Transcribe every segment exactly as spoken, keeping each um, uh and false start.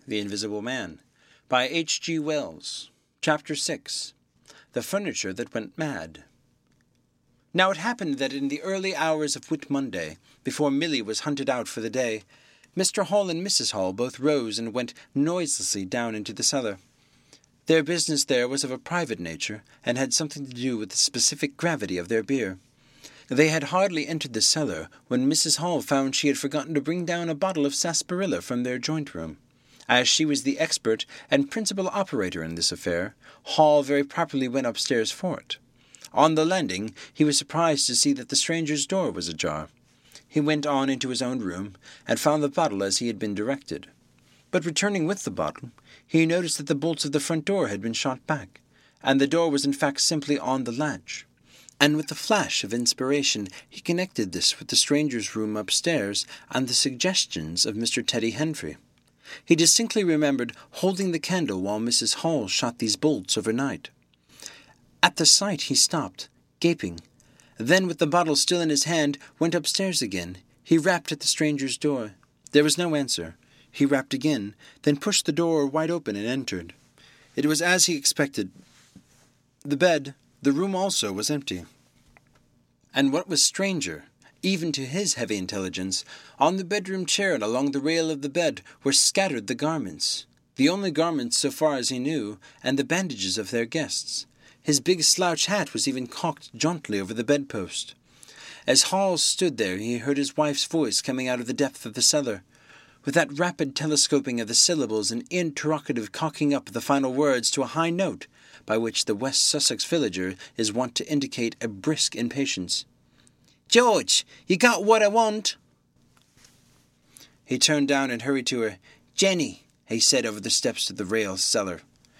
The Invisible Man, by H G Wells. Chapter six. The Furniture That Went Mad. Now it happened that in the early hours of Whit Monday, before Milly was hunted out for the day, Mister Hall and Missus Hall both rose and went noiselessly down into the cellar. Their business there was of a private nature, and had something to do with the specific gravity of their beer. They had hardly entered the cellar when Missus Hall found she had forgotten to bring down a bottle of sarsaparilla from their joint-room. As she was the expert and principal operator in this affair, Hall very properly went upstairs for it. On the landing, he was surprised to see that the stranger's door was ajar. He went on into his own room, and found the bottle as he had been directed. But returning with the bottle, he noticed that the bolts of the front door had been shot back, and the door was in fact simply on the latch. And with a flash of inspiration, he connected this with the stranger's room upstairs and the suggestions of Mister Teddy Henfrey. He distinctly remembered holding the candle while Missus Hall shot these bolts overnight. At the sight he stopped, gaping. Then, with the bottle still in his hand, went upstairs again. He rapped at the stranger's door. There was no answer. He rapped again, then pushed the door wide open and entered. It was as he expected. The bed, the room also, was empty. And what was stranger, even to his heavy intelligence, on the bedroom chair and along the rail of the bed were scattered the garments, the only garments so far as he knew, and the bandages of their guests. His big slouch hat was even cocked jauntily over the bedpost. As Hall stood there, he heard his wife's voice coming out of the depth of the cellar, with that rapid telescoping of the syllables and interrogative cocking up of the final words to a high note, by which the West Sussex villager is wont to indicate a brisk impatience. "George, you got what I want?" He turned down and hurried to her. "Jenny," he said over the steps to the rail cellar.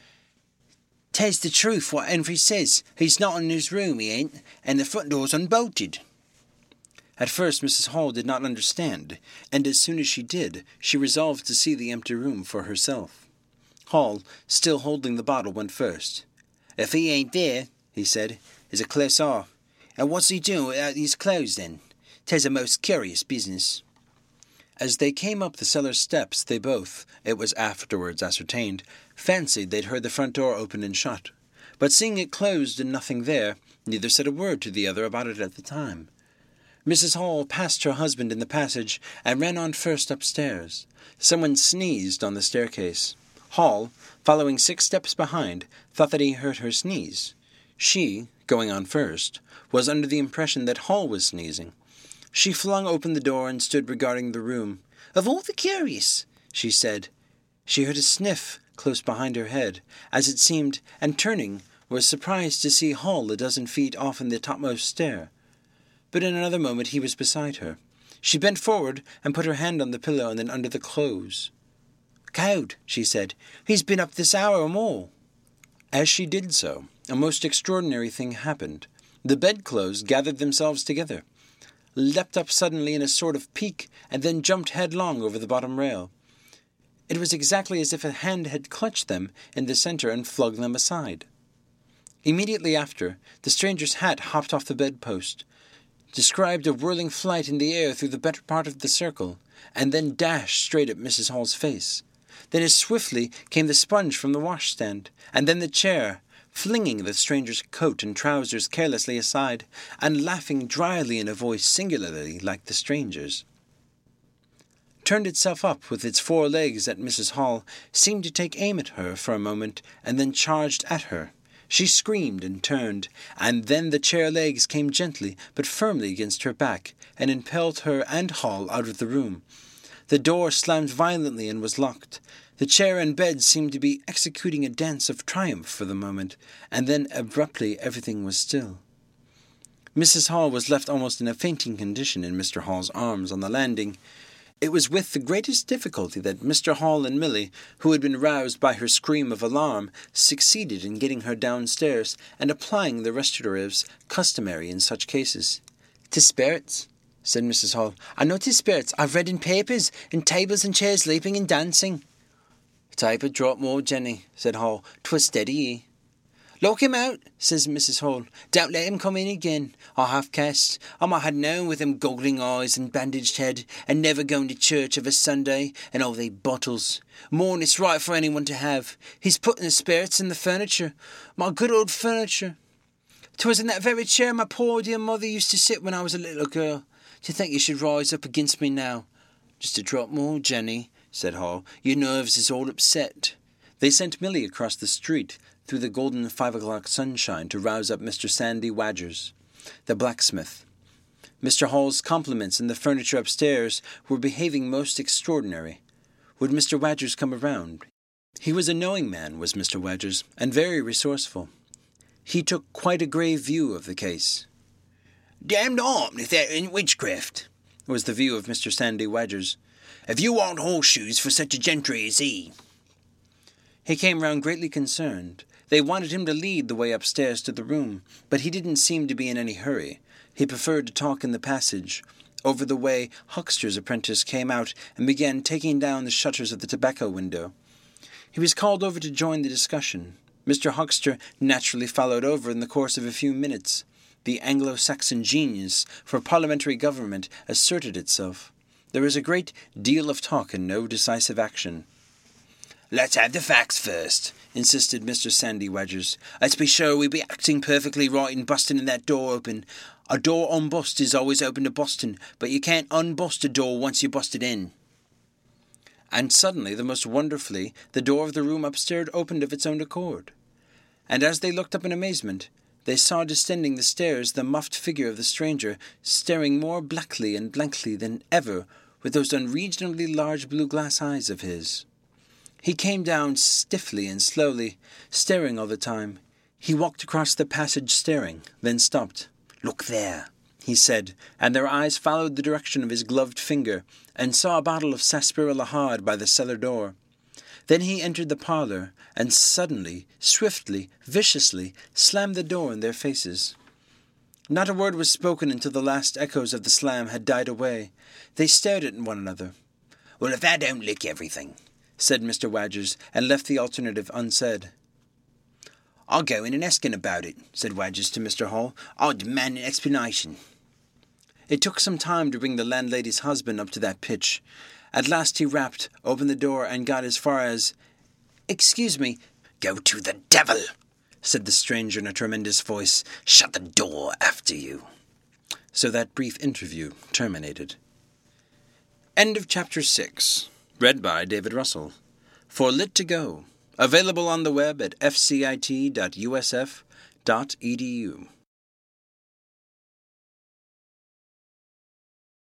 "'Tis the truth what Henfrey says. He's not in his room, he ain't, and the front door's unbolted." At first Missus Hall did not understand, and as soon as she did, she resolved to see the empty room for herself. Hall, still holding the bottle, went first. "If he ain't there," he said, "is a close off. And what's he doing without his clothes, then? 'Tis a most curious business." As they came up the cellar steps, they both, it was afterwards ascertained, fancied they'd heard the front door open and shut. But seeing it closed and nothing there, neither said a word to the other about it at the time. Missus Hall passed her husband in the passage and ran on first upstairs. Someone sneezed on the staircase. Hall, following six steps behind, thought that he heard her sneeze. She, going on first, was under the impression that Hall was sneezing. She flung open the door and stood regarding the room. "Of all the curious," she said. She heard a sniff close behind her head, as it seemed, and turning, was surprised to see Hall a dozen feet off in the topmost stair. But in another moment he was beside her. She bent forward and put her hand on the pillow and then under the clothes. "Cowed," she said. "He's been up this hour or more." As she did so, a most extraordinary thing happened. The bedclothes gathered themselves together, leapt up suddenly in a sort of peak, and then jumped headlong over the bottom rail. It was exactly as if a hand had clutched them in the centre and flung them aside. Immediately after, the stranger's hat hopped off the bedpost, described a whirling flight in the air through the better part of the circle, and then dashed straight at Missus Hall's face. Then as swiftly came the sponge from the washstand, and then the chair, flinging the stranger's coat and trousers carelessly aside, and laughing dryly in a voice singularly like the stranger's. Turned itself up with its four legs at Missus Hall, seemed to take aim at her for a moment, and then charged at her. She screamed and turned, and then the chair legs came gently but firmly against her back, and impelled her and Hall out of the room. The door slammed violently and was locked. The chair and bed seemed to be executing a dance of triumph for the moment, and then abruptly everything was still. Missus Hall was left almost in a fainting condition in Mister Hall's arms on the landing. It was with the greatest difficulty that Mister Hall and Milly, who had been roused by her scream of alarm, succeeded in getting her downstairs and applying the restoratives customary in such cases. "'Tis spirits," said Missus Hall. "I know 'tis spirits. I've read in papers, in tables and chairs leaping and dancing." "Type a drop more, Jenny," said Hall. "'Twas steady ye." "Lock him out," says Missus Hall. "Don't let him come in again. I half cast. I might have known with them goggling eyes and bandaged head, and never going to church of a Sunday, and all they bottles. More'n it's right for anyone to have. He's putting the spirits in the furniture. My good old furniture. 'Twas in that very chair my poor dear mother used to sit when I was a little girl. To think you should rise up against me now." "Just a drop more, Jenny," said Hall. "Your nerves is all upset." They sent Milly across the street through the golden five o'clock sunshine to rouse up Mister Sandy Wadgers, the blacksmith. Mister Hall's compliments and the furniture upstairs were behaving most extraordinary. Would Mister Wadgers come around? He was a knowing man, was Mister Wadgers, and very resourceful. He took quite a grave view of the case. "Damned armed if that ain't witchcraft," was the view of Mister Sandy Wadgers. "If you want horseshoes for such a gentry as he." He came round greatly concerned. They wanted him to lead the way upstairs to the room, but he didn't seem to be in any hurry. He preferred to talk in the passage. Over the way, Huckster's apprentice came out and began taking down the shutters of the tobacco window. He was called over to join the discussion. Mister Huckster naturally followed over in the course of a few minutes. The Anglo-Saxon genius for parliamentary government asserted itself. There was a great deal of talk and no decisive action. "Let's have the facts first," insisted Mister Sandy Wadgers. "Let's be sure we be acting perfectly right in busting in that door open. A door unbust is always open to busting, but you can't unbust a door once you bust it in." And suddenly, the most wonderfully, the door of the room upstairs opened of its own accord. And as they looked up in amazement, they saw descending the stairs the muffed figure of the stranger, staring more blackly and blankly than ever with those unreasonably large blue glass eyes of his. He came down stiffly and slowly, staring all the time. He walked across the passage staring, then stopped. "Look there," he said, and their eyes followed the direction of his gloved finger, and saw a bottle of sarsaparilla hard by the cellar door. Then he entered the parlour, and suddenly, swiftly, viciously, slammed the door in their faces. Not a word was spoken until the last echoes of the slam had died away. They stared at one another. "Well, if that don't lick everything," said Mister Wadgers, and left the alternative unsaid. "I'll go in and ask him about it," said Wadgers to Mister Hall. "I'll demand an explanation." It took some time to bring the landlady's husband up to that pitch. At last he rapped, opened the door, and got as far as, "Excuse me." "Go to the devil," said the stranger in a tremendous voice. "Shut the door after you." So that brief interview terminated. End of chapter six. Read by David Russell. For Lit to Go. Available on the web at f c i t dot u s f dot e d u.